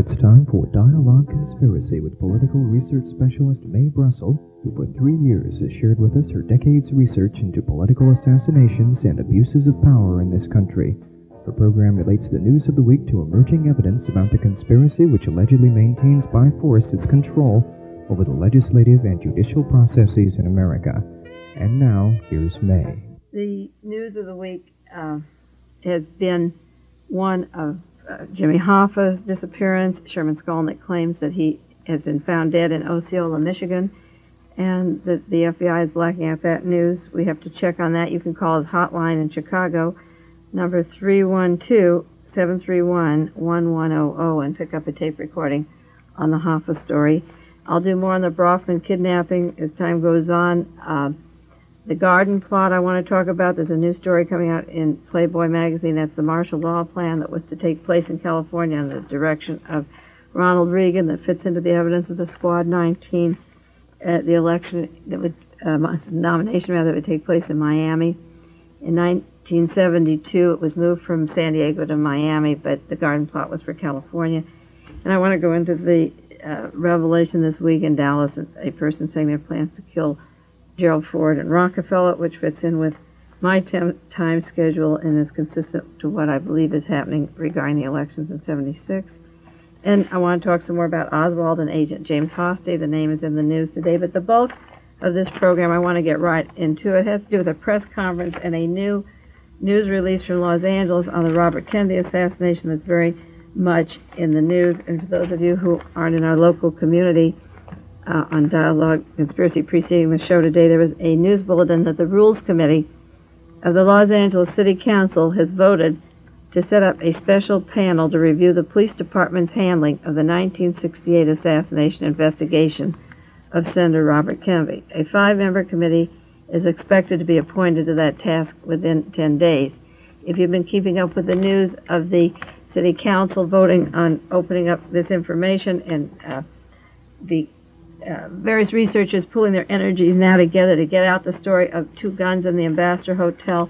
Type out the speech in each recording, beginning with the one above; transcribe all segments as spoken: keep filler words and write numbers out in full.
It's time for Dialogue Conspiracy with political research specialist Mae Brussel, who for three years has shared with us her decades' research into political assassinations and abuses of power in this country. Her program relates the news of the week to emerging evidence about the conspiracy which allegedly maintains by force its control over the legislative and judicial processes in America. And now, here's Mae. The news of the week uh, has been one of uh, Jimmy Hoffa's disappearance. Sherman Skolnick claims that he has been found dead in Osceola, Michigan, and that the F B I is blacking out that news. We have to check on that. You can call his hotline in Chicago, number three one two, seven three one, one one zero zero, and pick up a tape recording on the Hoffa story. I'll do more on the Brofman kidnapping as time goes on. Uh, The garden plot I want to talk about, there's a new story coming out in Playboy magazine. That's the martial law plan that was to take place in California under the direction of Ronald Reagan that fits into the evidence of the Squad nineteen, uh, the election that would, uh, nomination rather, that would take place in Miami. In nineteen seventy-two, it was moved from San Diego to Miami, but the garden plot was for California. And I want to go into the uh, revelation this week in Dallas, a person saying their plans to kill Gerald Ford and Rockefeller, which fits in with my time schedule and is consistent to what I believe is happening regarding the elections in seventy-six. And I want to talk some more about Oswald and Agent James Hosty. The name is in the news today, but the bulk of this program, I want to get right into it, has to do with a press conference and a new news release from Los Angeles on the Robert Kennedy assassination that's very much in the news. And for those of you who aren't in our local community, Uh, on Dialogue Conspiracy preceding the show today, there was a news bulletin that the Rules Committee of the Los Angeles City Council has voted to set up a special panel to review the police department's handling of the nineteen sixty-eight assassination investigation of Senator Robert Kennedy. A five-member committee is expected to be appointed to that task within ten days. If you've been keeping up with the news of the City Council voting on opening up this information and uh, the Uh, various researchers pulling their energies now together to get out the story of two guns in the Ambassador Hotel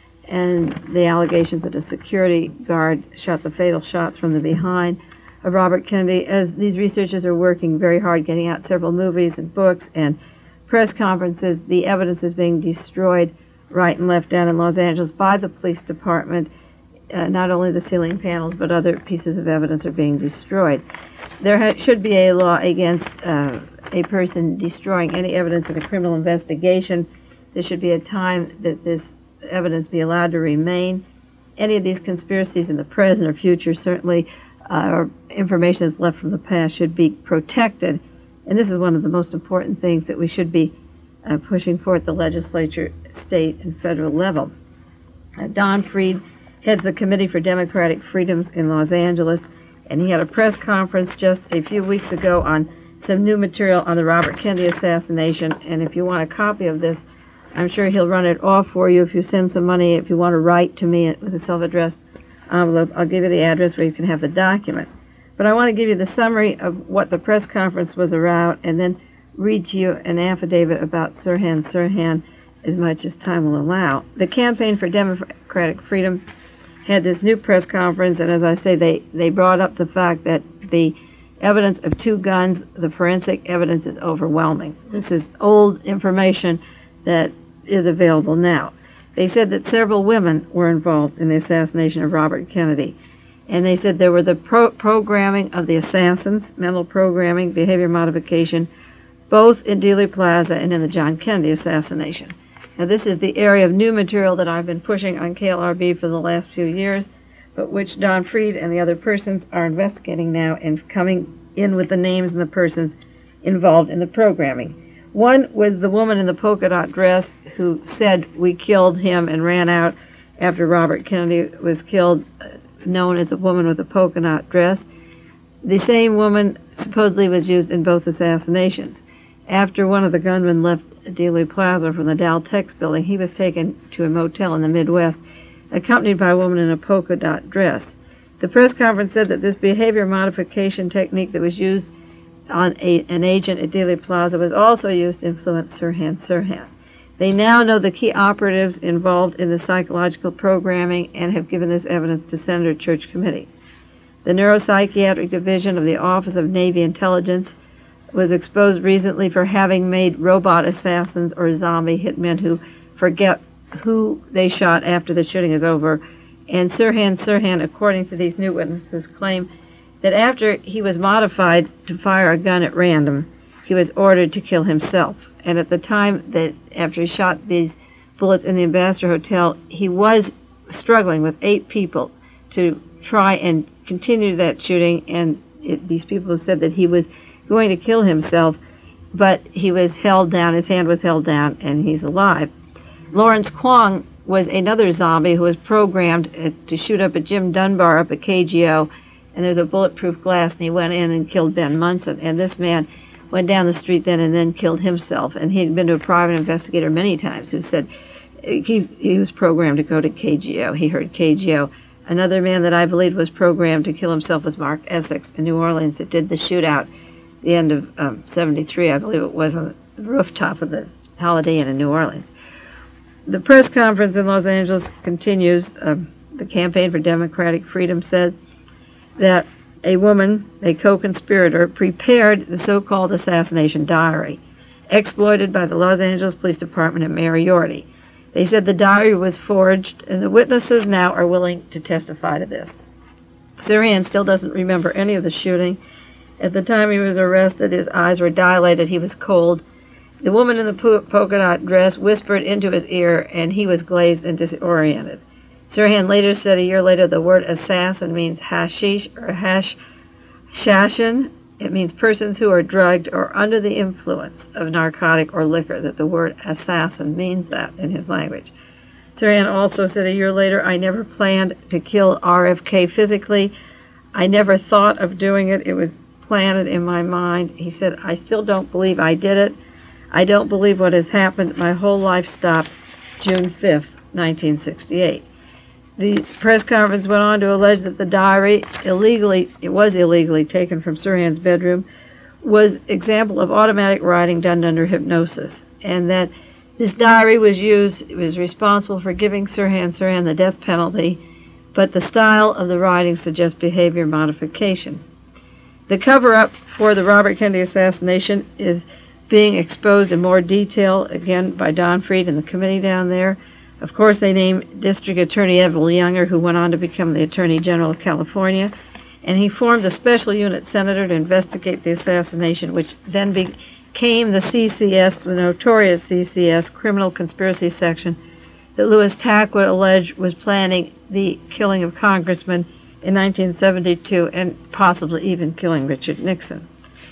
and the allegations that a security guard shot the fatal shots from the behind of Robert Kennedy. As these researchers are working very hard getting out several movies and books and press conferences, the evidence is being destroyed right and left down in Los Angeles by the police department. Uh, not only the ceiling panels, but other pieces of evidence are being destroyed. There ha- should be a law against uh, a person destroying any evidence in a criminal investigation. There should be a time that this evidence be allowed to remain. Any of these conspiracies in the present or future, certainly, uh, or information that's left from the past, should be protected. And this is one of the most important things that we should be uh, pushing for at the legislature, state, and federal level. Uh, Don Freed heads the Committee for Democratic Freedoms in Los Angeles, and he had a press conference just a few weeks ago on some new material on the Robert Kennedy assassination. And if you want a copy of this, I'm sure he'll run it off for you if you send some money. If you want to write to me with a self-addressed envelope, I'll give you the address where you can have the document. But I want to give you the summary of what the press conference was around and then read to you an affidavit about Sirhan Sirhan as much as time will allow. The Campaign for Democratic Freedom had this new press conference, and as I say, they, they brought up the fact that the evidence of two guns, the forensic evidence is overwhelming. This is old information that is available now. They said that several women were involved in the assassination of Robert Kennedy, and they said there were the pro- programming of the assassins, mental programming, behavior modification, both in Dealey Plaza and in the John Kennedy assassination. Now, this is the area of new material that I've been pushing on K L R B for the last few years, but which Don Freed and the other persons are investigating now and coming in with the names and the persons involved in the programming. One was the woman in the polka dot dress who said we killed him and ran out after Robert Kennedy was killed, known as the woman with the polka dot dress. The same woman supposedly was used in both assassinations. After one of the gunmen left Dealey Plaza from the Dow Tex building, he was taken to a motel in the Midwest, accompanied by a woman in a polka dot dress. The press conference said that this behavior modification technique that was used on a, an agent at Dealey Plaza was also used to influence Sirhan Sirhan. They now know the key operatives involved in the psychological programming and have given this evidence to Senator Church Committee. The Neuropsychiatric Division of the Office of Navy Intelligence was exposed recently for having made robot assassins or zombie hitmen who forget who they shot after the shooting is over. And Sirhan Sirhan, according to these new witnesses, claim that after he was modified to fire a gun at random, he was ordered to kill himself. And at the time that after he shot these bullets in the Ambassador Hotel, he was struggling with eight people to try and continue that shooting, and it, these people said that he was going to kill himself, but he was held down, his hand was held down, and he's alive. Lawrence Kwong was another zombie who was programmed uh, to shoot up at Jim Dunbar up at K G O, and there's a bulletproof glass, and he went in and killed Ben Munson, and this man went down the street then and then killed himself, and he'd been to a private investigator many times who said he, he was programmed to go to K G O. He heard K G O. Another man that I believe was programmed to kill himself was Mark Essex in New Orleans that did the shootout the end of um, seventy-three, I believe it was, on the rooftop of the Holiday Inn in New Orleans. The press conference in Los Angeles continues. Um, the Campaign for Democratic Freedom said that a woman, a co-conspirator, prepared the so-called assassination diary, exploited by the Los Angeles Police Department and Mayor Yorty. They said the diary was forged, and the witnesses now are willing to testify to this. Sirhan still doesn't remember any of the shooting. At the time he was arrested, his eyes were dilated, he was cold. The woman in the po- polka dot dress whispered into his ear, and he was glazed and disoriented. Sirhan later said a year later the word assassin means hashish or hash shashin. It means persons who are drugged or under the influence of narcotic or liquor, that the word assassin means that in his language. Sirhan also said a year later, I never planned to kill R F K physically. I never thought of doing it. It was planted in my mind. He said, I still don't believe I did it. I don't believe what has happened. My whole life stopped June fifth, nineteen sixty-eight. The press conference went on to allege that the diary, illegally, it was illegally taken from Sirhan's bedroom, was example of automatic writing done under hypnosis, and that this diary was used, it was responsible for giving Sirhan Sirhan the death penalty, but the style of the writing suggests behavior modification. The cover-up for the Robert Kennedy assassination is being exposed in more detail, again, by Don Freed and the committee down there. Of course, they named District Attorney Edward Younger, who went on to become the Attorney General of California, and he formed a special unit senator to investigate the assassination, which then became the C C S, the notorious C C S, Criminal Conspiracy Section, that Louis Tackwood alleged was planning the killing of congressmen in nineteen seventy-two and possibly even killing Richard Nixon.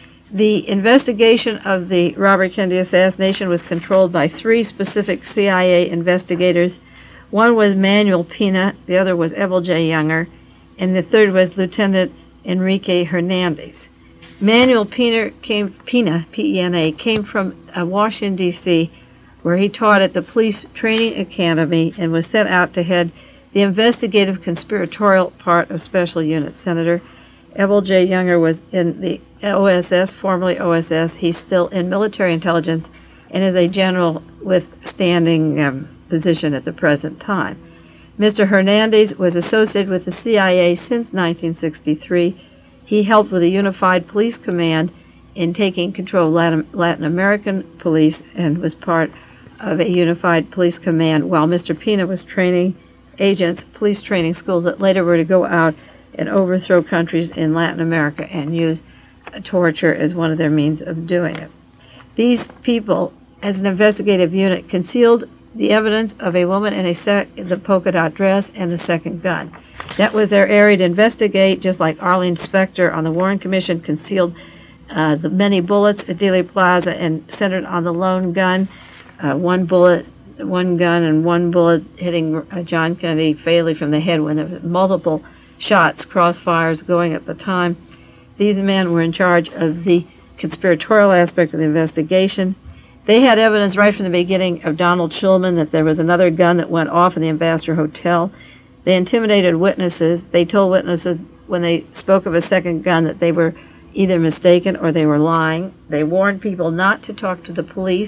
The investigation of the Robert Kennedy assassination was controlled by three specific C I A investigators. One was Manuel Pena, the other was Evel J. Younger, and the third was Lieutenant Enrique Hernandez. Manuel Pena came, Pena, P E N A, came from uh, Washington, D C, where he taught at the Police Training Academy and was sent out to head the investigative conspiratorial part of Special Unit. Senator Evel J. Younger was in the O S S, formerly O S S. He's still in military intelligence and is a general with standing um, position at the present time. Mister Hernandez was associated with the C I A since nineteen sixty-three. He helped with the Unified Police Command in taking control of Latin, Latin American police and was part of a Unified Police Command while Mister Pena was training agents, police training schools that later were to go out and overthrow countries in Latin America and use torture as one of their means of doing it. These people, as an investigative unit, concealed the evidence of a woman in a sec- the polka dot dress and the second gun. That was their area to investigate, just like Arlene Specter on the Warren Commission concealed uh, the many bullets at Dealey Plaza and centered on the lone gun, uh, one bullet, one gun and one bullet hitting uh, John Kennedy fatally from the head when there were multiple shots, crossfires going at the time. These men were in charge of the conspiratorial aspect of the investigation. They had evidence right from the beginning of Donald Shulman that there was another gun that went off in the Ambassador Hotel. They intimidated witnesses. They told witnesses when they spoke of a second gun that they were either mistaken or they were lying. They warned people not to talk to the police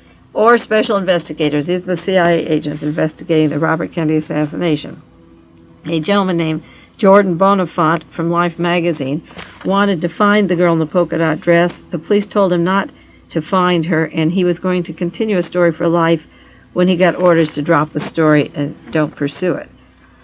or special investigators. These are the C I A agents investigating the Robert Kennedy assassination. A gentleman named Jordan Bonifant from Life magazine wanted to find the girl in the polka dot dress. The police told him not to find her, and he was going to continue a story for Life when he got orders to drop the story and don't pursue it.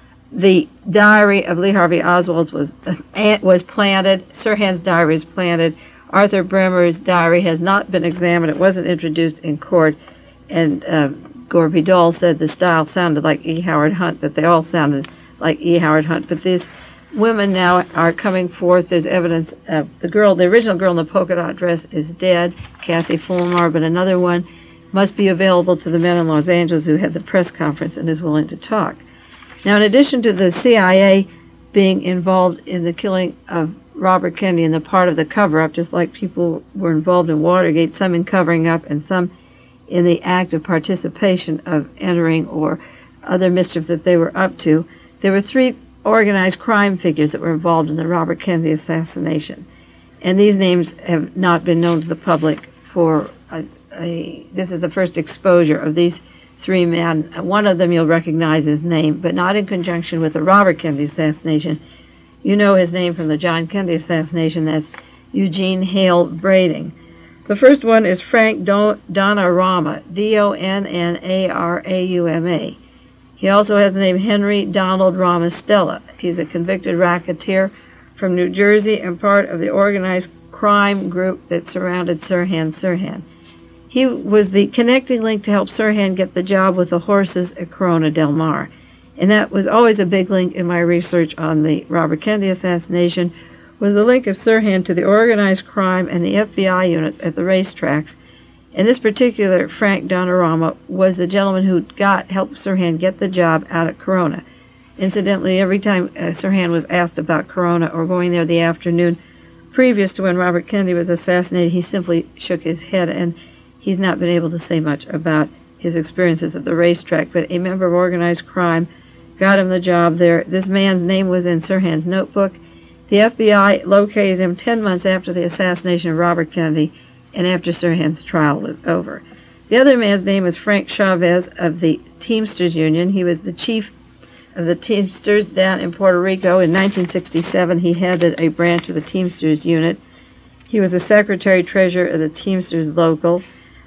The diary of Lee Harvey Oswald was uh, was planted. Sirhan's diary was planted. Arthur Bremer's diary has not been examined. It wasn't introduced in court, and uh, Gore Vidal said the style sounded like E. Howard Hunt, that they all sounded like E. Howard Hunt. But these women now are coming forth. There's evidence of the girl, the original girl in the polka dot dress is dead, Kathy Fulmar, but another one must be available to the men in Los Angeles who had the press conference and is willing to talk. Now, in addition to the C I A being involved in the killing of Robert Kennedy and the part of the cover-up, just like people were involved in Watergate, some in covering up and some in the act of participation of entering or other mischief that they were up to, there were three organized crime figures that were involved in the Robert Kennedy assassination. And these names have not been known to the public for a, a this is the first exposure of these three men. One of them you'll recognize his name, but not in conjunction with the Robert Kennedy assassination. You know his name from the John Kennedy assassination. That's Eugene Hale Brading. The first one is Frank Don- Donnarumma, D O N N A R A U M A. He also has the name Henry Donald Ramastella. He's a convicted racketeer from New Jersey and part of the organized crime group that surrounded Sirhan Sirhan. He was the connecting link to help Sirhan get the job with the horses at Corona Del Mar. And that was always a big link in my research on the Robert Kennedy assassination, was the link of Sirhan to the organized crime and the F B I units at the racetracks. And this particular Frank Donnarumma was the gentleman who got helped Sirhan get the job out at Corona. Incidentally, every time uh, Sirhan was asked about Corona or going there the afternoon previous to when Robert Kennedy was assassinated, he simply shook his head, and he's not been able to say much about his experiences at the racetrack. But a member of organized crime got him the job there. This man's name was in Sirhan's notebook. The F B I located him ten months after the assassination of Robert Kennedy and after Sirhan's trial was over. The other man's name was Frank Chavez of the Teamsters Union. He was the chief of the Teamsters down in Puerto Rico. In nineteen sixty-seven, he headed a branch of the Teamsters unit. He was the secretary-treasurer of the Teamsters local.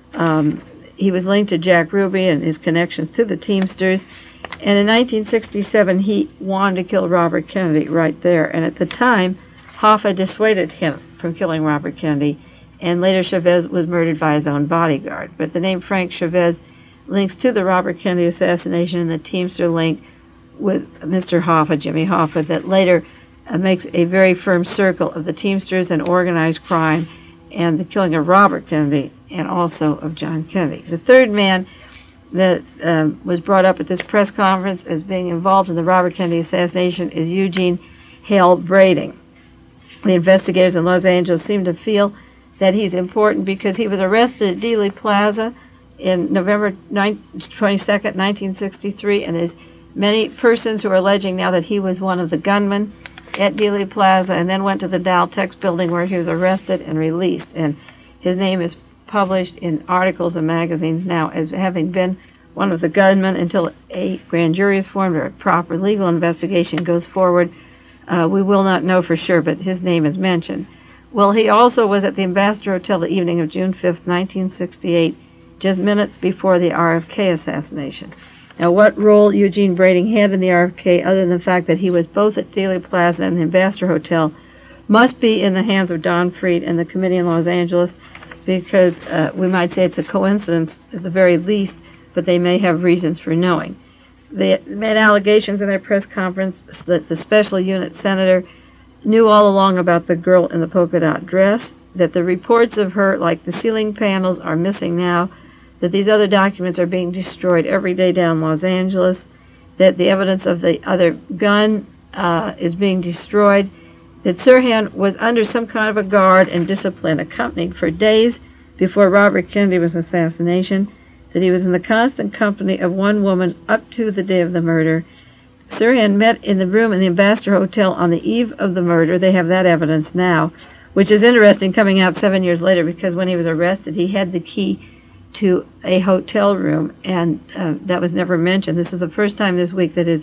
Um, he was linked to Jack Ruby and his connections to the Teamsters. And in nineteen sixty-seven, he wanted to kill Robert Kennedy right there. And at the time, Hoffa dissuaded him from killing Robert Kennedy. And later, Chavez was murdered by his own bodyguard. But the name Frank Chavez links to the Robert Kennedy assassination and the Teamster link with Mister Hoffa, Jimmy Hoffa, that later uh, makes a very firm circle of the Teamsters and organized crime and the killing of Robert Kennedy and also of John Kennedy. The third man that um, was brought up at this press conference as being involved in the Robert Kennedy assassination is Eugene Hale Brading. The investigators in Los Angeles seem to feel that he's important because he was arrested at Dealey Plaza in November twenty-second, nineteen sixty-three, and there's many persons who are alleging now that he was one of the gunmen at Dealey Plaza and then went to the Dow Tex building where he was arrested and released. And his name is published in articles and magazines now as having been one of the gunmen until a grand jury is formed or a proper legal investigation goes forward. Uh, we will not know for sure, but his name is mentioned. Well, he also was at the Ambassador Hotel the evening of June fifth, nineteen sixty-eight, just minutes before the R F K assassination. Now, what role Eugene Brading had in the R F K, other than the fact that he was both at Dealey Plaza and the Ambassador Hotel, must be in the hands of Don Freed and the committee in Los Angeles, because uh, we might say it's a coincidence at the very least, but they may have reasons for knowing. They made allegations in their press conference that the special unit senator knew all along about the girl in the polka dot dress, that the reports of her, like the ceiling panels, are missing now, that these other documents are being destroyed every day down Los Angeles, that the evidence of the other gun uh, is being destroyed, that Sirhan was under some kind of a guard and discipline accompanied for days before Robert Kennedy was assassination, that he was in the constant company of one woman up to the day of the murder. Sirhan met in the room in the Ambassador Hotel on the eve of the murder. They have that evidence now, which is interesting coming out seven years later, because when he was arrested, he had the key to a hotel room, and uh, that was never mentioned. This is the first time this week that his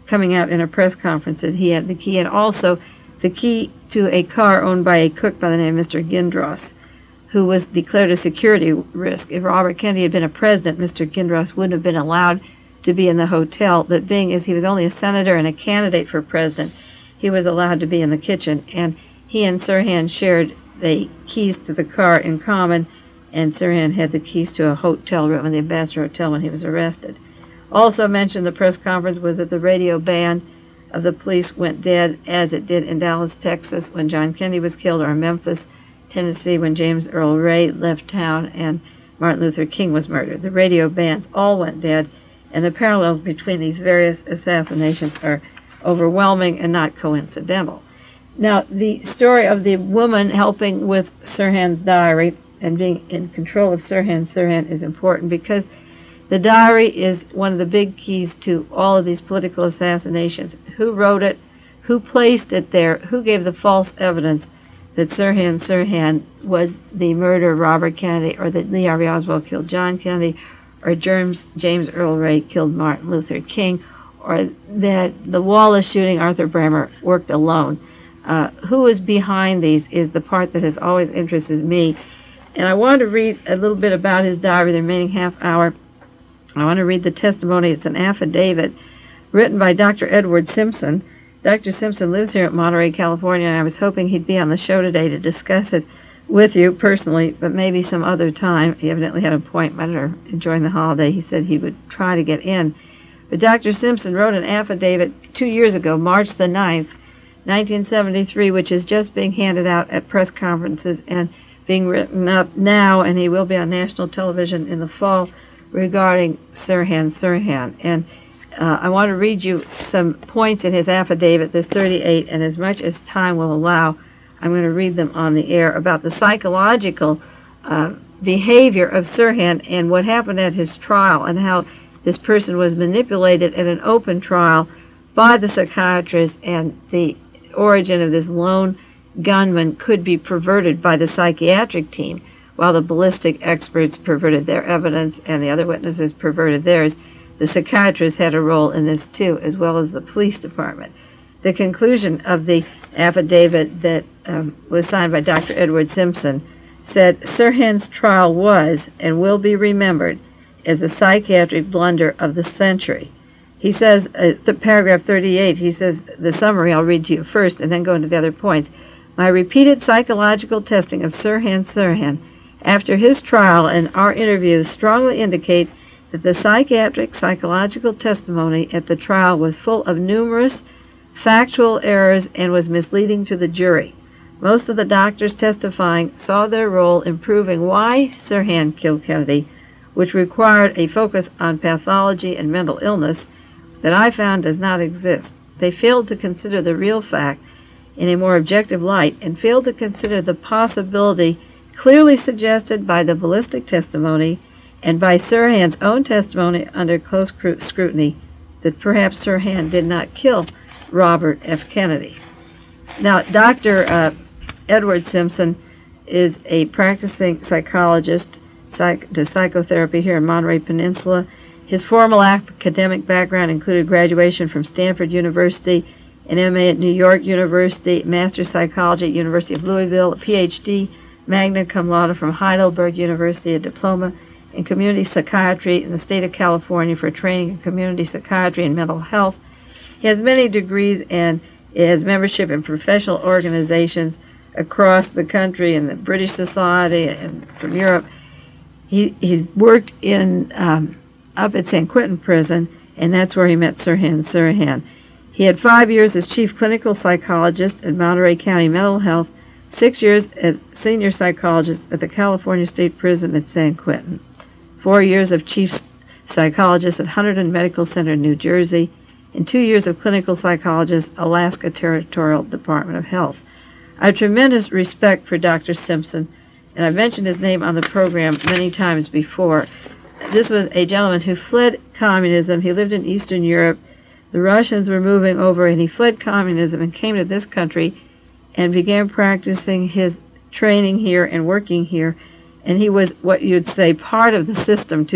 coming out in a press conference that he had the key, and also the key to a car owned by a cook by the name of Mister Gindros, who was declared a security risk. If Robert Kennedy had been a president, Mister Gindros wouldn't have been allowed to be in the hotel, but being as he was only a senator and a candidate for president, he was allowed to be in the kitchen, and he and Sirhan shared the keys to the car in common, and Sirhan had the keys to a hotel room in the Ambassador Hotel when he was arrested. Also mentioned in the press conference was that the radio band of the police went dead, as it did in Dallas, Texas when John Kennedy was killed, or in Memphis, Tennessee when James Earl Ray left town and Martin Luther King was murdered. The radio bands all went dead, and the parallels between these various assassinations are overwhelming and not coincidental. Now, the story of the woman helping with Sirhan's diary and being in control of Sirhan Sirhan is important because the diary is one of the big keys to all of these political assassinations. Who wrote it? Who placed it there? Who gave the false evidence that Sirhan Sirhan was the murderer of Robert Kennedy, or that Lee Harvey Oswald killed John Kennedy, or James, James Earl Ray killed Martin Luther King, or that the Wallace shooting, Arthur Bremer worked alone? Uh, who is behind these is the part that has always interested me. And I want to read a little bit about his diary, the remaining half hour. I want to read the testimony. It's an affidavit written by Doctor Edward Simpson. Doctor Simpson lives here at Monterey, California, and I was hoping he'd be on the show today to discuss it with you personally, but maybe some other time. He evidently had an appointment or enjoying the holiday. He said he would try to get in. But Doctor Simpson wrote an affidavit two years ago, March the ninth, nineteen seventy-three, which is just being handed out at press conferences and being written up now, and he will be on national television in the fall, regarding Sirhan Sirhan. And uh, I want to read you some points in his affidavit. There's thirty-eight, and as much as time will allow, I'm going to read them on the air about the psychological uh, behavior of Sirhan and what happened at his trial, and how this person was manipulated at an open trial by the psychiatrist, and the origin of this lone gunman could be perverted by the psychiatric team, while the ballistic experts perverted their evidence and the other witnesses perverted theirs. The psychiatrists had a role in this too, as well as the police department. The conclusion of the affidavit that um, was signed by Doctor Edward Simpson said, Sirhan's trial was and will be remembered as a psychiatric blunder of the century. He says, uh, the paragraph thirty-eight, he says, the summary I'll read to you first and then go into the other points. My repeated psychological testing of Sirhan Sirhan after his trial and our interviews strongly indicate that the psychiatric psychological testimony at the trial was full of numerous factual errors and was misleading to the jury. Most of the doctors testifying saw their role in proving why Sirhan killed Kennedy, which required a focus on pathology and mental illness that I found does not exist. They failed to consider the real fact in a more objective light and failed to consider the possibility clearly suggested by the ballistic testimony and by Sirhan's own testimony under close scrutiny that perhaps Sirhan did not kill Robert F. Kennedy. Now, Doctor Uh, Edward Simpson is a practicing psychologist, psych- to psychotherapy here in Monterey Peninsula. His formal academic background included graduation from Stanford University, an M A at New York University, Master's Psychology at University of Louisville, a P H D, magna cum laude from Heidelberg University, a diploma in community psychiatry in the state of California for training in community psychiatry and mental health. He has many degrees and has membership in professional organizations across the country and the British Society and from Europe. He he's worked in um, up at San Quentin Prison, and that's where he met Sirhan Sirhan. He had five years as chief clinical psychologist at Monterey County Mental Health, six years as senior psychologist at the California State Prison at San Quentin, four years of chief psychologist at Hunterdon Medical Center, New Jersey, and two years of clinical psychologist, Alaska Territorial Department of Health. I have tremendous respect for Doctor Simpson, and I've mentioned his name on the program many times before. This was a gentleman who fled communism. He lived in Eastern Europe. The Russians were moving over, and he fled communism and came to this country and began practicing his training here and working here. And he was what you'd say part of the system to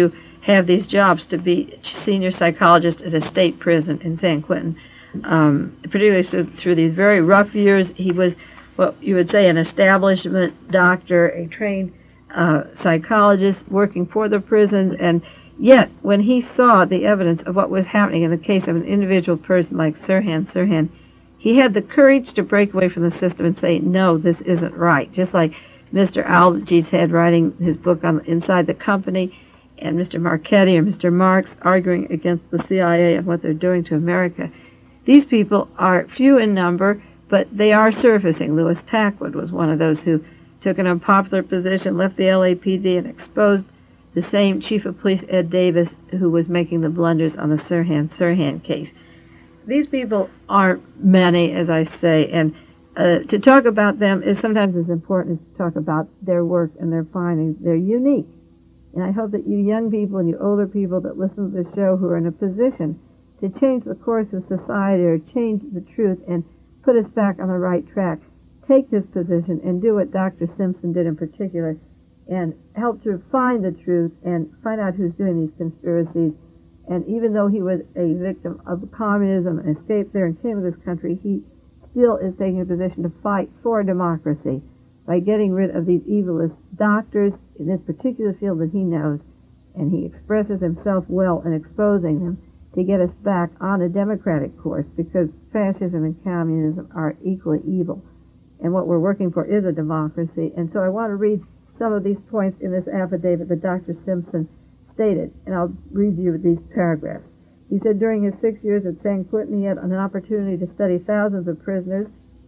have these jobs to be senior psychologist at a state prison in San Quentin. Um, particularly so through these very rough years, he was what you would say an establishment doctor, a trained uh, psychologist working for the prisons, and yet when he saw the evidence of what was happening in the case of an individual person like Sirhan Sirhan, he had the courage to break away from the system and say, no, this isn't right. Just like Mister Algiz had writing his book on Inside the Company, and Mister Marchetti or Mister Marx arguing against the C I A and what they're doing to America. These people are few in number, but they are surfacing. Louis Tackwood was one of those who took an unpopular position, left the L A P D, and exposed the same Chief of Police, Ed Davis, who was making the blunders on the Sirhan Sirhan case. These people are many, as I say, and uh, to talk about them is sometimes as important as to talk about their work and their findings. They're unique. And I hope that you young people and you older people that listen to the show who are in a position to change the course of society or change the truth and put us back on the right track, take this position and do what Doctor Simpson did in particular and help to find the truth and find out who's doing these conspiracies. And even though he was a victim of communism and escaped there and came to this country, he still is taking a position to fight for democracy by getting rid of these evilist doctors in this particular field that he knows, and he expresses himself well in exposing them to get us back on a democratic course, because fascism and communism are equally evil, and what we're working for is a democracy. And so I want to read some of these points in this affidavit that Doctor Simpson stated, and I'll read you these paragraphs. He said during his six years at San Quentin, he had an opportunity to study thousands of prisoners.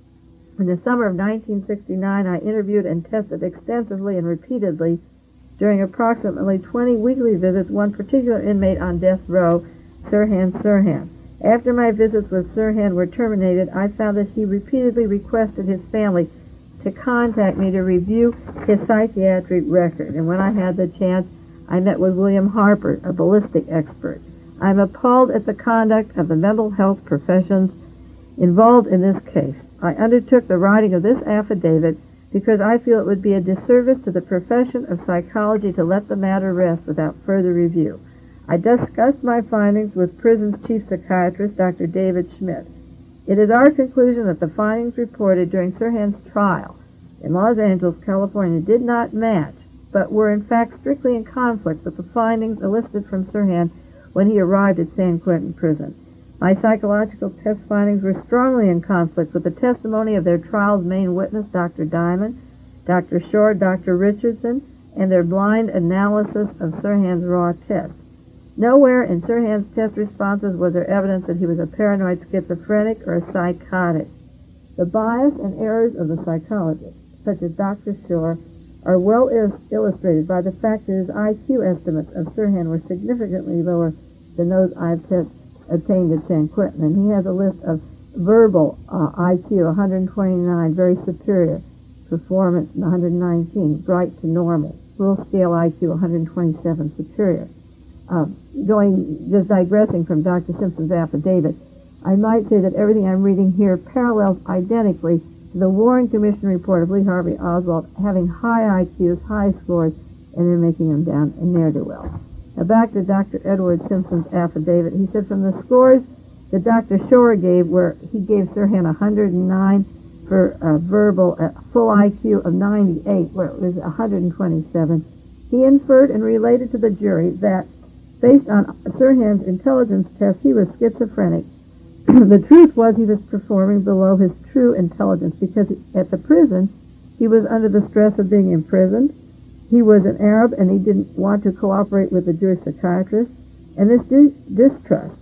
In the summer of nineteen sixty-nine, I interviewed and tested extensively and repeatedly during approximately twenty weekly visits one particular inmate on death row, Sirhan Sirhan. After my visits with Sirhan were terminated, I found that he repeatedly requested his family to contact me to review his psychiatric record. And when I had the chance, I met with William Harper, a ballistic expert. I'm appalled at the conduct of the mental health professions involved in this case. I undertook the writing of this affidavit because I feel it would be a disservice to the profession of psychology to let the matter rest without further review. I discussed my findings with prison's chief psychiatrist, Doctor David Schmidt. It is our conclusion that the findings reported during Sirhan's trial in Los Angeles, California, did not match, but were in fact strictly in conflict with the findings elicited from Sirhan when he arrived at San Quentin Prison. My psychological test findings were strongly in conflict with the testimony of their trial's main witness, Doctor Diamond, Doctor Shore, Doctor Richardson, and their blind analysis of Sirhan's raw test. Nowhere in Sirhan's test responses was there evidence that he was a paranoid schizophrenic or a psychotic. The bias and errors of the psychologists, such as Doctor Shore, are well il- illustrated by the fact that his I Q estimates of Sirhan were significantly lower than those I've tested obtained at San Quentin, and he has a list of verbal uh, I Q one hundred twenty-nine, very superior, performance one hundred nineteen, bright to normal, full scale I Q one hundred twenty-seven, superior. Uh, going, just digressing from Doctor Simpson's affidavit, I might say that everything I'm reading here parallels identically to the Warren Commission report of Lee Harvey Oswald having high I Qs, high scores, and then making them down a ne'er-do-well. Now back to Doctor Edward Simpson's affidavit. He said from the scores that Doctor Shore gave, where he gave Sirhan one hundred nine for uh, verbal, a full I Q of ninety-eight, where it was one hundred twenty-seven, he inferred and related to the jury that, based on Sirhan's intelligence test, he was schizophrenic. The truth was he was performing below his true intelligence because at the prison he was under the stress of being imprisoned. He was an Arab, and he didn't want to cooperate with the Jewish psychiatrist. And this dis- distrust,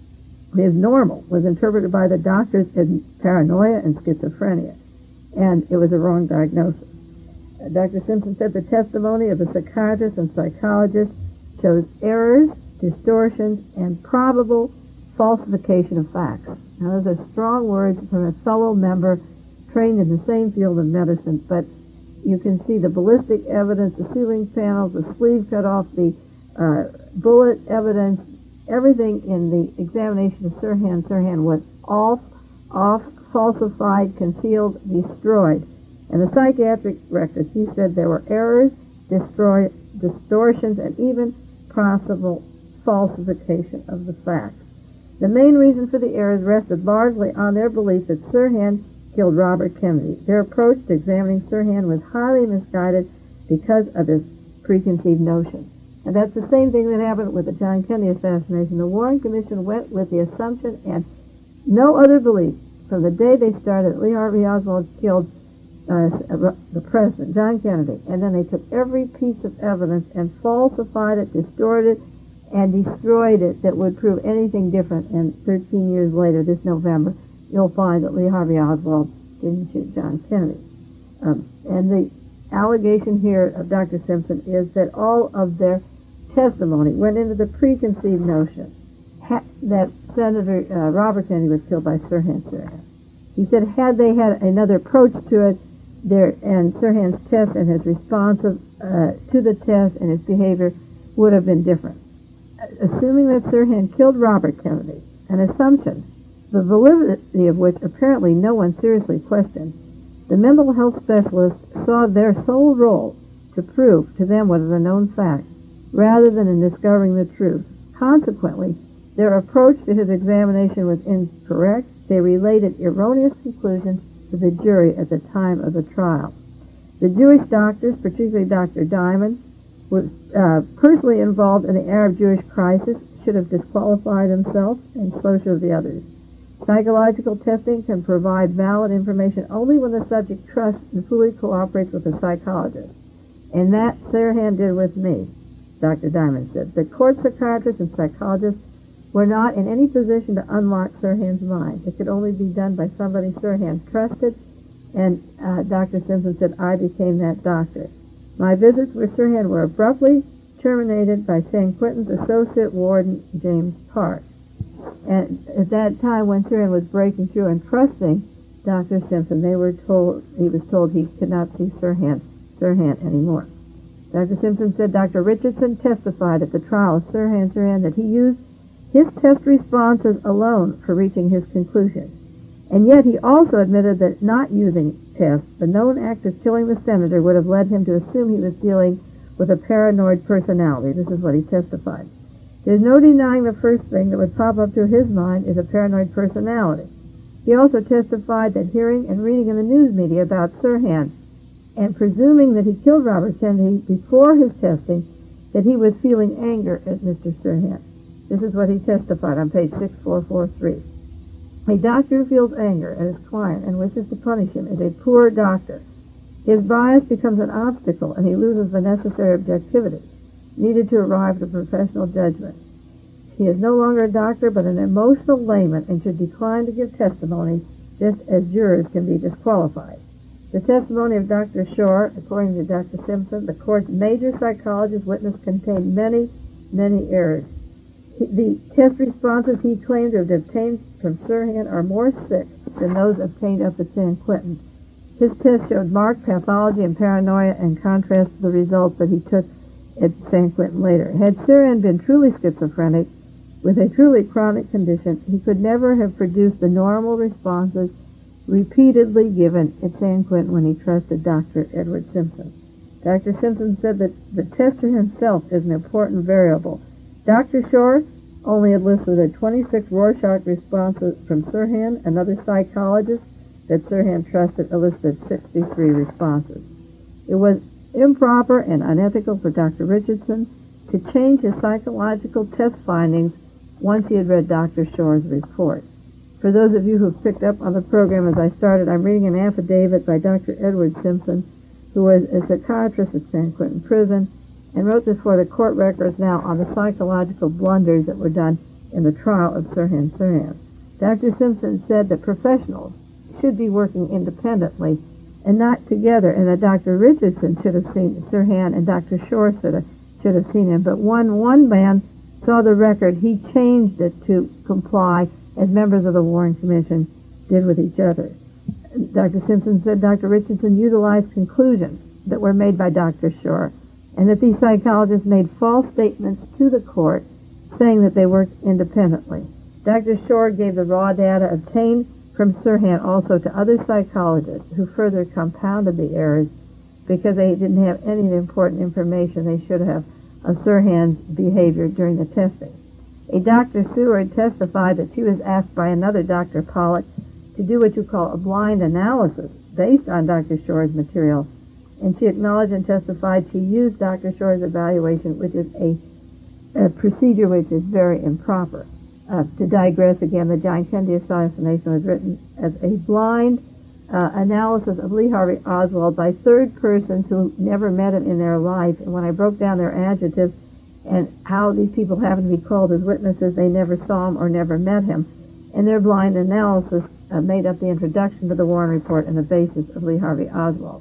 his normal, was interpreted by the doctors as paranoia and schizophrenia. And it was a wrong diagnosis. Uh, Doctor Simpson said the testimony of the psychiatrist and psychologist shows errors, distortions, and probable falsification of facts. Now, those are strong words from a fellow member trained in the same field of medicine, but you can see the ballistic evidence, the ceiling panels, the sleeve cut off, the uh, bullet evidence, everything in the examination of Sirhan Sirhan was off, off, falsified, concealed, destroyed. And the psychiatric records, he said there were errors, destroy, distortions, and even possible falsification of the facts. The main reason for the errors rested largely on their belief that Sirhan killed Robert Kennedy. Their approach to examining Sirhan was highly misguided because of this preconceived notion. And that's the same thing that happened with the John Kennedy assassination. The Warren Commission went with the assumption and no other belief from the day they started that Lee Harvey Oswald killed uh, the president, John Kennedy, and then they took every piece of evidence and falsified it, distorted it, and destroyed it that would prove anything different. And thirteen years later, this November, you'll find that Lee Harvey Oswald didn't shoot John Kennedy. Um, and the allegation here of Doctor Simpson is that all of their testimony went into the preconceived notion ha- that Senator uh, Robert Kennedy was killed by Sirhan Sirhan. He said had they had another approach to it, their, and Sirhan's test and his response of, uh, to the test and his behavior would have been different. Assuming that Sirhan killed Robert Kennedy, an assumption, the validity of which apparently no one seriously questioned, the mental health specialists saw their sole role to prove to them what is a known fact, rather than in discovering the truth. Consequently, their approach to his examination was incorrect. They related erroneous conclusions to the jury at the time of the trial. The Jewish doctors, particularly Doctor Diamond, was uh, personally involved in the Arab-Jewish crisis, should have disqualified himself, and so should the others. Psychological testing can provide valid information only when the subject trusts and fully cooperates with a psychologist. And that Sirhan did with me, Doctor Diamond said. The court psychiatrists and psychologists were not in any position to unlock Sirhan's mind. It could only be done by somebody Sirhan trusted, and uh, Doctor Simpson said, I became that doctor. My visits with Sirhan were abruptly terminated by San Quentin's associate warden, James Park. And at that time, when Sirhan was breaking through and trusting Doctor Simpson, they were told he was told he could not see Sirhan, Sirhan anymore. Doctor Simpson said Doctor Richardson testified at the trial of Sirhan Sirhan that he used his test responses alone for reaching his conclusion. And yet he also admitted that not using tests, the known act of killing the senator would have led him to assume he was dealing with a paranoid personality. This is what he testified. There's no denying the first thing that would pop up to his mind is a paranoid personality. He also testified that hearing and reading in the news media about Sirhan and presuming that he killed Robert Kennedy before his testing, that he was feeling anger at Mister Sirhan. This is what he testified on page six four four three. A doctor who feels anger at his client and wishes to punish him is a poor doctor. His bias becomes an obstacle, and he loses the necessary objectivity needed to arrive at a professional judgment. He is no longer a doctor, but an emotional layman, and should decline to give testimony, just as jurors can be disqualified. The testimony of Doctor Shore, according to Doctor Simpson, the court's major psychologist witness, contained many, many errors. The test responses he claimed to have obtained from Sirhan are more sick than those obtained up at San Quentin. His test showed marked pathology and paranoia in contrast to the results that he took at San Quentin later. Had Sirhan been truly schizophrenic, with a truly chronic condition, he could never have produced the normal responses repeatedly given at San Quentin when he trusted Doctor Edward Simpson. Doctor Simpson said that the tester himself is an important variable. Doctor Shore only elicited twenty-six Rorschach responses from Sirhan. Another psychologist that Sirhan trusted elicited sixty-three responses. It was improper and unethical for Doctor Richardson to change his psychological test findings once he had read Doctor Shore's report. For those of you who've picked up on the program as I started, I'm reading an affidavit by Doctor Edward Simpson, who was a psychiatrist at San Quentin Prison, and wrote this for the court records now on the psychological blunders that were done in the trial of Sirhan Sirhan. Doctor Simpson said that professionals should be working independently and not together, and that Doctor Richardson should have seen Sirhan and Doctor Shore should have, should have seen him. But when one man saw the record, he changed it to comply as members of the Warren Commission did with each other. Doctor Simpson said Doctor Richardson utilized conclusions that were made by Doctor Shore, and that these psychologists made false statements to the court saying that they worked independently. Doctor Shore gave the raw data obtained from Sirhan also to other psychologists who further compounded the errors because they didn't have any important information they should have of Sirhan's behavior during the testing. A Doctor Seward testified that she was asked by another Doctor Pollock to do what you call a blind analysis based on Doctor Shor's material, and she acknowledged and testified she used Doctor Shor's evaluation, which is a, a procedure which is very improper. Uh, to digress again, the John Kennedy assassination was written as a blind uh, analysis of Lee Harvey Oswald by third persons who never met him in their life. And when I broke down their adjectives and how these people happened to be called as witnesses, they never saw him or never met him. And their blind analysis uh, made up the introduction to the Warren Report and the basis of Lee Harvey Oswald.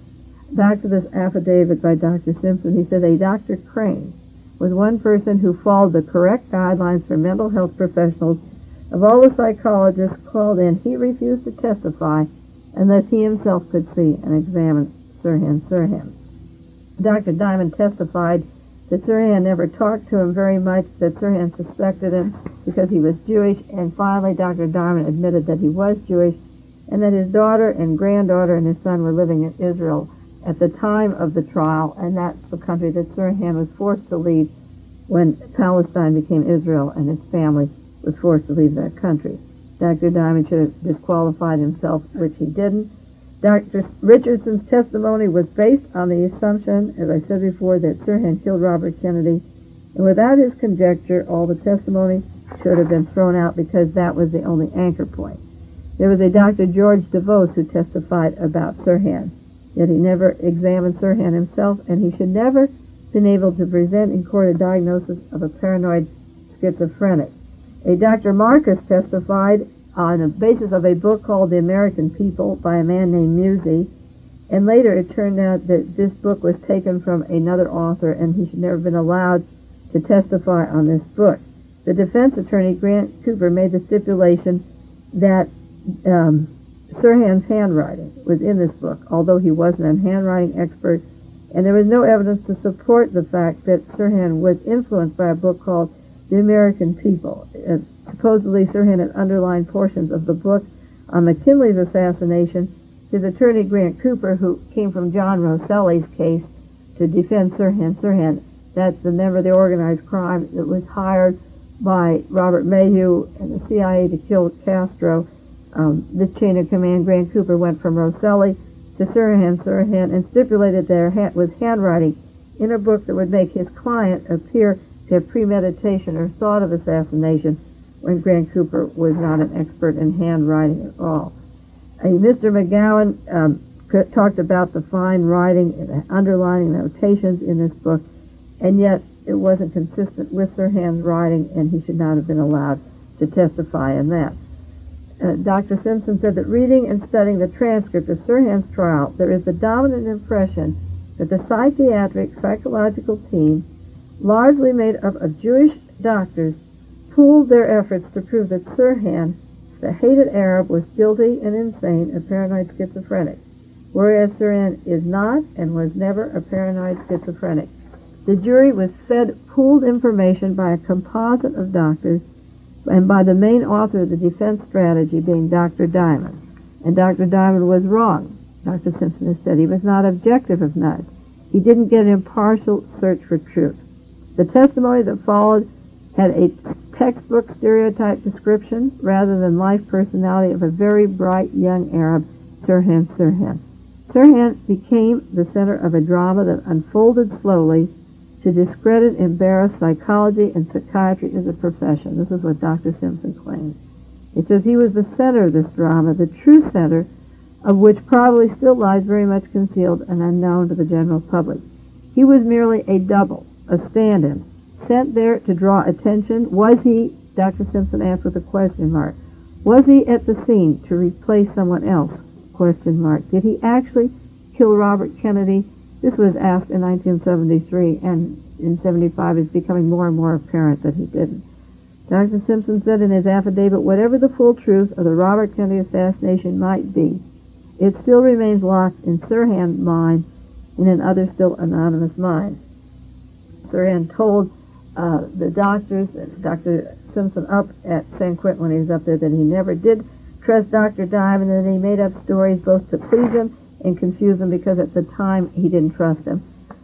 Back to this affidavit by Doctor Simpson, he said a Doctor Crane was one person who followed the correct guidelines for mental health professionals. Of all the psychologists called in, he refused to testify unless he himself could see and examine Sirhan Sirhan. Doctor Diamond testified that Sirhan never talked to him very much, that Sirhan suspected him because he was Jewish, and finally Doctor Diamond admitted that he was Jewish and that his daughter and granddaughter and his son were living in Israel at the time of the trial, and that's the country that Sirhan was forced to leave when Palestine became Israel and his family was forced to leave that country. Doctor Diamond should have disqualified himself, which he didn't. Doctor Richardson's testimony was based on the assumption, as I said before, that Sirhan killed Robert Kennedy, and without his conjecture, all the testimony should have been thrown out because that was the only anchor point. There was a Doctor George DeVos who testified about Sirhan, yet he never examined Sirhan himself, and he should never have been able to present in court a diagnosis of a paranoid schizophrenic. A Doctor Marcus testified on the basis of a book called The American People by a man named Musey, and later it turned out that this book was taken from another author and he should never have been allowed to testify on this book. The defense attorney, Grant Cooper, made the stipulation that um, Sirhan's handwriting was in this book, although he wasn't a handwriting expert, and there was no evidence to support the fact that Sirhan was influenced by a book called The American People. Uh, supposedly, Sirhan had underlined portions of the book on McKinley's assassination. His attorney, Grant Cooper, who came from John Rosselli's case to defend Sirhan Sirhan, that's the member of the organized crime that was hired by Robert Mayhew and the C I A to kill Castro. Um, this chain of command, Grant Cooper, went from Rosselli to Sirhan Sirhan and stipulated there was handwriting in a book that would make his client appear to have premeditation or thought of assassination when Grant Cooper was not an expert in handwriting at all. A Mister McGowan um, talked about the fine writing and the underlining notations in this book, and yet it wasn't consistent with Sirhan's writing, and he should not have been allowed to testify in that. Uh, Doctor Simpson said that reading and studying the transcript of Sirhan's trial, there is the dominant impression that the psychiatric psychological team, largely made up of Jewish doctors, pooled their efforts to prove that Sirhan, the hated Arab, was guilty and insane, a paranoid schizophrenic, whereas Sirhan is not and was never a paranoid schizophrenic. The jury was fed pooled information by a composite of doctors and by the main author of the defense strategy being Doctor Diamond. And Doctor Diamond was wrong. Doctor Simpson has said he was not objective enough. He didn't get an impartial search for truth. The testimony that followed had a textbook stereotype description rather than life personality of a very bright young Arab, Sirhan Sirhan. Sirhan became the center of a drama that unfolded slowly to discredit, embarrass psychology and psychiatry as a profession. This is what Doctor Simpson claims. It says he was the center of this drama, the true center of which probably still lies very much concealed and unknown to the general public. He was merely a double, a stand-in, sent there to draw attention. Was he, Doctor Simpson asked with a question mark, was he at the scene to replace someone else? Question mark. Did he actually kill Robert Kennedy? This was asked in nineteen seventy-three, and in seventy-five it's becoming more and more apparent that he didn't. Doctor Simpson said in his affidavit, whatever the full truth of the Robert Kennedy assassination might be, it still remains locked in Sirhan's mind and in other still anonymous minds. Sirhan told uh, the doctors, Doctor Simpson up at San Quentin when he was up there, that he never did trust Doctor Diamond, and he made up stories both to please him and confuse him because at the time he didn't trust him.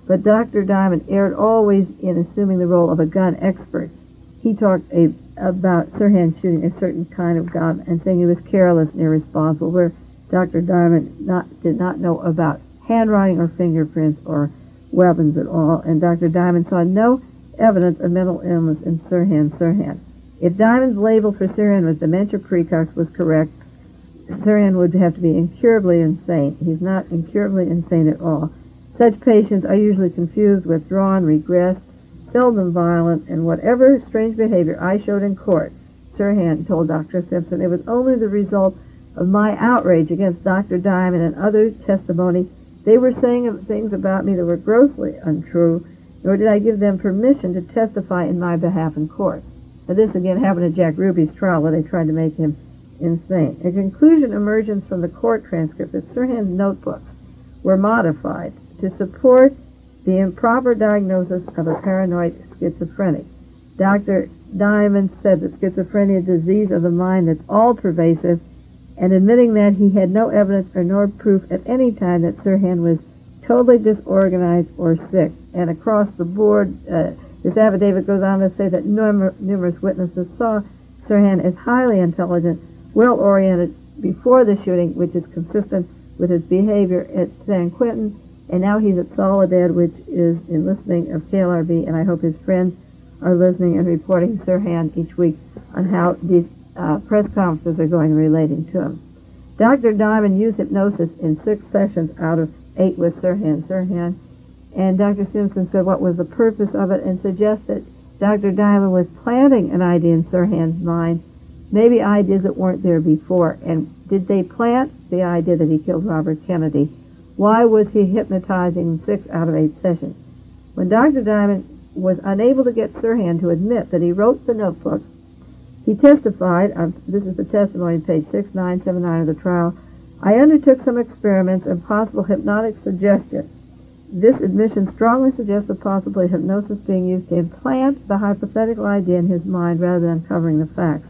but Doctor Diamond erred always in assuming the role of a gun expert. He talked a, about Sirhan shooting a certain kind of gun and saying he was careless and irresponsible, where Doctor Diamond not, did not know about handwriting or fingerprints or weapons at all, and Doctor Diamond saw no evidence of mental illness in Sirhan Sirhan. If Diamond's label for Sirhan was dementia precox was correct, Sirhan would have to be incurably insane. He's not incurably insane at all. Such patients are usually confused, withdrawn, regressed, seldom violent, and whatever strange behavior I showed in court, Sirhan told Doctor Simpson, it was only the result of my outrage against Doctor Diamond and other testimony. They were saying things about me that were grossly untrue, nor did I give them permission to testify in my behalf in court. Now, this again happened at Jack Ruby's trial, where they tried to make him insane. A conclusion emerges from the court transcript that Sirhan's notebooks were modified to support the improper diagnosis of a paranoid schizophrenic. Doctor Diamond said that schizophrenia is a disease of the mind that's all-pervasive, and admitting that he had no evidence or nor proof at any time that Sirhan was totally disorganized or sick. And across the board, uh, this affidavit goes on to say that numer- numerous witnesses saw Sirhan as highly intelligent, well-oriented before the shooting, which is consistent with his behavior at San Quentin, and now he's at Soledad, which is enlisting of K L R B, and I hope his friends are listening and reporting Sirhan each week on how these uh, press conferences are going relating to him. Doctor Diamond used hypnosis in six sessions out of eight with Sirhan Sirhan, and Doctor Simpson said what was the purpose of it and suggested Doctor Diamond was planting an idea in Sirhan's mind, maybe ideas that weren't there before. And did they plant the idea that he killed Robert Kennedy? Why was he hypnotizing six out of eight sessions? When Doctor Diamond was unable to get Sirhan to admit that he wrote the notebook, he testified, um, this is the testimony on page six nine seven nine of the trial, I undertook some experiments of possible hypnotic suggestion. This admission strongly suggests the possibility of hypnosis being used to implant the hypothetical idea in his mind rather than uncovering the facts.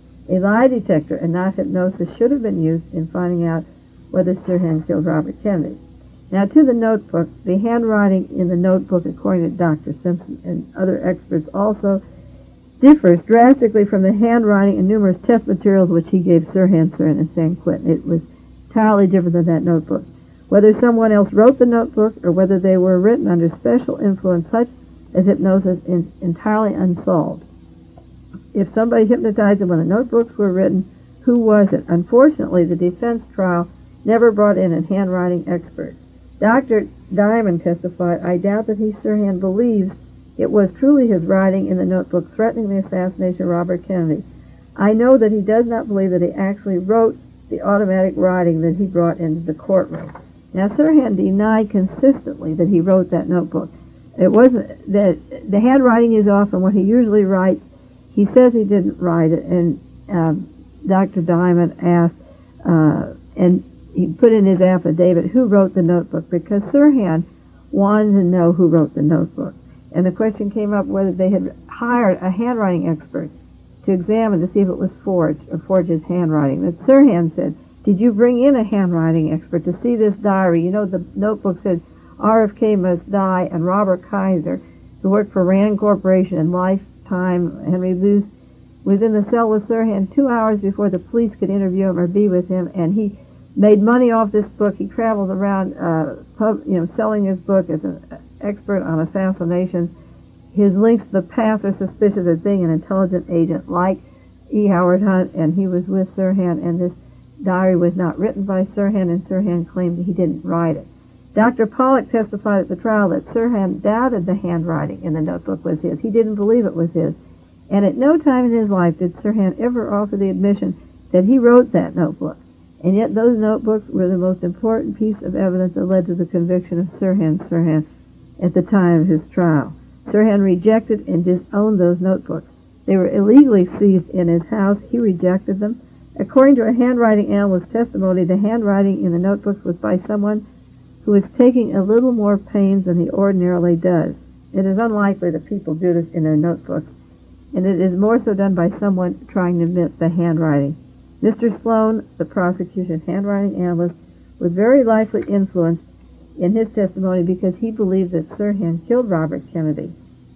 A lie detector and not hypnosis should have been used in finding out whether Sirhan killed Robert Kennedy. Now, to the notebook, the handwriting in the notebook, according to Doctor Simpson and other experts, also differs drastically from the handwriting and numerous test materials which he gave Sirhan Sirhan and San Quentin. It was entirely different than that notebook. Whether someone else wrote the notebook or whether they were written under special influence such as hypnosis is entirely unsolved. If somebody hypnotized him when the notebooks were written, who was it? Unfortunately, the defense trial never brought in a handwriting expert. Doctor Diamond testified, I doubt that he, Sirhan, believes it was truly his writing in the notebook threatening the assassination of Robert Kennedy. I know that he does not believe that he actually wrote the automatic writing that he brought into the courtroom. Now, Sirhan denied consistently that he wrote that notebook. It wasn't that the handwriting is off from what he usually writes. He says he didn't write it, and um, Doctor Diamond asked, uh, and he put in his affidavit who wrote the notebook, because Sirhan wanted to know who wrote the notebook. And the question came up whether they had hired a handwriting expert to examine to see if it was forged, or forged his handwriting. But Sirhan said, did you bring in a handwriting expert to see this diary? You know, the notebook said R F K must die, and Robert Kaiser, who worked for Rand Corporation and Lifetime, Henry Luce, was in the cell with Sirhan two hours before the police could interview him or be with him, and he made money off this book. He traveled around, uh, pub, you know, selling his book as an expert on assassinations. His links to the past are suspicious of being an intelligent agent like E. Howard Hunt, and he was with Sirhan, and this diary was not written by Sirhan, and Sirhan claimed that he didn't write it. Doctor Pollock testified at the trial that Sirhan doubted the handwriting in the notebook was his. He didn't believe it was his. And at no time in his life did Sirhan ever offer the admission that he wrote that notebook. And yet those notebooks were the most important piece of evidence that led to the conviction of Sirhan Sirhan at the time of his trial. Sirhan rejected and disowned those notebooks. They were illegally seized in his house. He rejected them. According to a handwriting analyst's testimony, the handwriting in the notebooks was by someone who is taking a little more pains than he ordinarily does. It is unlikely that people do this in their notebooks, and it is more so done by someone trying to omit the handwriting. Mister Sloan, the prosecution handwriting analyst, was very likely influenced in his testimony because he believed that Sirhan killed Robert Kennedy.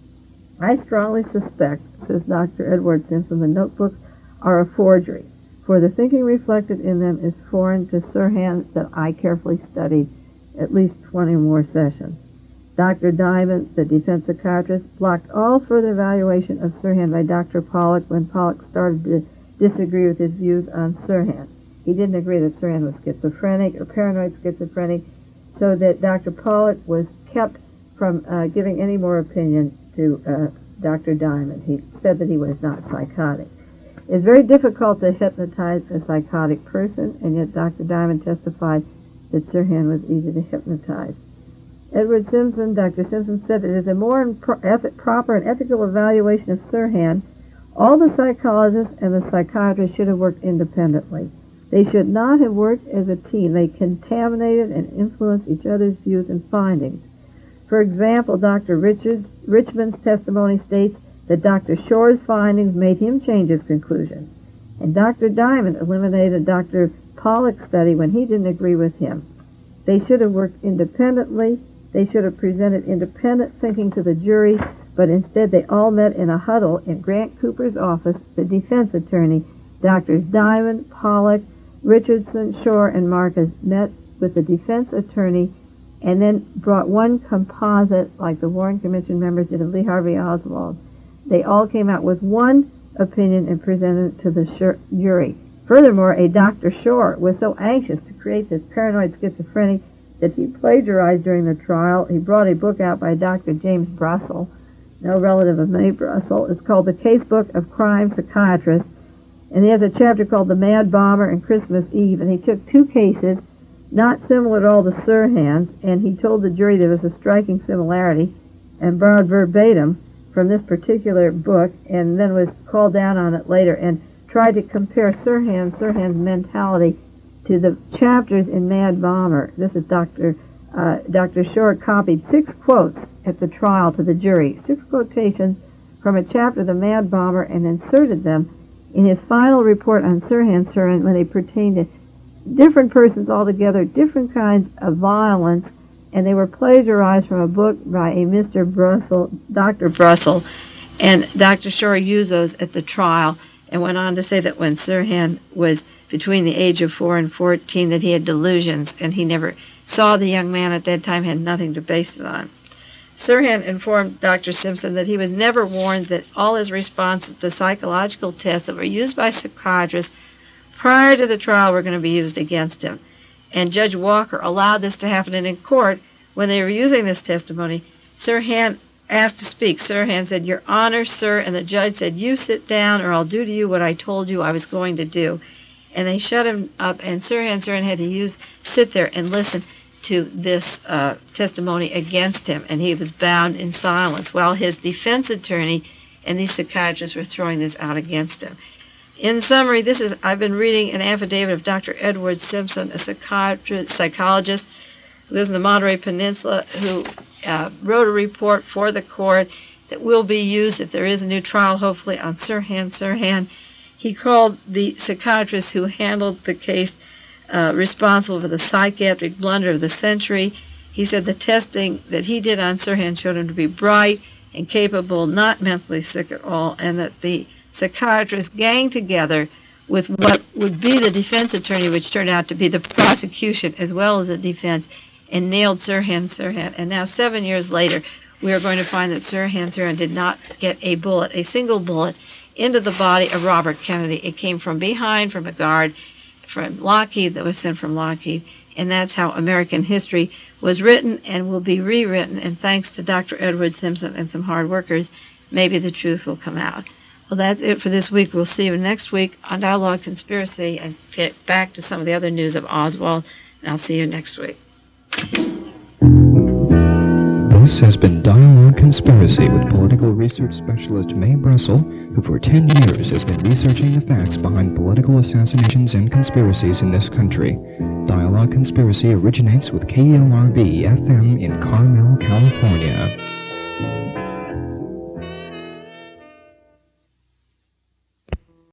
I strongly suspect, says Doctor Edward Simpson, the notebooks are a forgery, for the thinking reflected in them is foreign to Sirhan that I carefully studied at least twenty more sessions. Doctor Diamond, the defense psychiatrist, blocked all further evaluation of Sirhan by Doctor Pollock when Pollock started to disagree with his views on Sirhan. He didn't agree that Sirhan was schizophrenic or paranoid schizophrenic, so that Doctor Pollock was kept from uh, giving any more opinion to uh, Doctor Diamond. He said that he was not psychotic. It's very difficult to hypnotize a psychotic person, and yet Doctor Diamond testified that Sirhan was easy to hypnotize. Edward Simpson, Doctor Simpson said it is a more impro- eth- proper and ethical evaluation of Sirhan. All the psychologists and the psychiatrists should have worked independently. They should not have worked as a team. They contaminated and influenced each other's views and findings. For example, Doctor Richards, Richmond's testimony states that Doctor Shore's findings made him change his conclusion, and Doctor Diamond eliminated Doctor Pollock's study when he didn't agree with him. They should have worked independently. They should have presented independent thinking to the jury, but instead they all met in a huddle in Grant Cooper's office. The defense attorney, Doctors Diamond, Pollock, Richardson, Shore, and Marcus met with the defense attorney and then brought one composite, like the Warren Commission members did of Lee Harvey Oswald. They all came out with one opinion and presented it to the jury. Furthermore, a Doctor Shore was so anxious to create this paranoid schizophrenic that he plagiarized during the trial. He brought a book out by Doctor James Brussel, no relative of Mae Brussel. It's called The Casebook of Crime Psychiatrists, and he has a chapter called The Mad Bomber and Christmas Eve, and he took two cases, not similar at all to Sirhan's, and he told the jury there was a striking similarity and borrowed verbatim from this particular book, and then was called down on it later and tried to compare Sirhan, Sirhan's mentality to the chapters in Mad Bomber. This is Doctor Uh, Doctor Shore copied six quotes at the trial to the jury, six quotations from a chapter of the Mad Bomber, and inserted them in his final report on Sirhan Sirhan when they pertained to different persons altogether, different kinds of violence, and they were plagiarized from a book by a Mister Brussel, Doctor Brussel, and Doctor Shore used those at the trial and went on to say that when Sirhan was between the age of four and fourteen that he had delusions, and he never saw the young man at that time, had nothing to base it on. Sirhan informed Doctor Simpson that he was never warned that all his responses to psychological tests that were used by psychiatrists prior to the trial were going to be used against him. And Judge Walker allowed this to happen, and in court, when they were using this testimony, Sirhan asked to speak. Sirhan said, "Your Honor, sir," and the judge said, "You sit down or I'll do to you what I told you I was going to do." And they shut him up, and Sirhan Sirhan had to use sit there and listen to this uh, testimony against him, and he was bound in silence while his defense attorney and these psychiatrists were throwing this out against him. In summary, this is I've been reading an affidavit of Doctor Edward Simpson, a psychiatrist, psychologist who lives in the Monterey Peninsula, who uh, wrote a report for the court that will be used if there is a new trial, hopefully, on Sirhan Sirhan. He called the psychiatrist who handled the case uh, responsible for the psychiatric blunder of the century. He said the testing that he did on Sirhan showed him to be bright and capable, not mentally sick at all, and that the psychiatrists ganged together with what would be the defense attorney, which turned out to be the prosecution as well as the defense, and nailed Sirhan Sirhan. And now, seven years later, we are going to find that Sirhan Sirhan did not get a bullet, a single bullet, into the body of Robert Kennedy. It came from behind, from a guard from Lockheed that was sent from Lockheed, and that's how American history was written and will be rewritten, and thanks to Doctor Edward Simpson and some hard workers, maybe the truth will come out. Well, that's it for this week. We'll see you next week on Dialogue Conspiracy and get back to some of the other news of Oswald, and I'll see you next week. This has been Dialogue Conspiracy with political research specialist Mae Brussel, who for ten years has been researching the facts behind political assassinations and conspiracies in this country. Dialogue Conspiracy originates with K L R B F M in Carmel, California.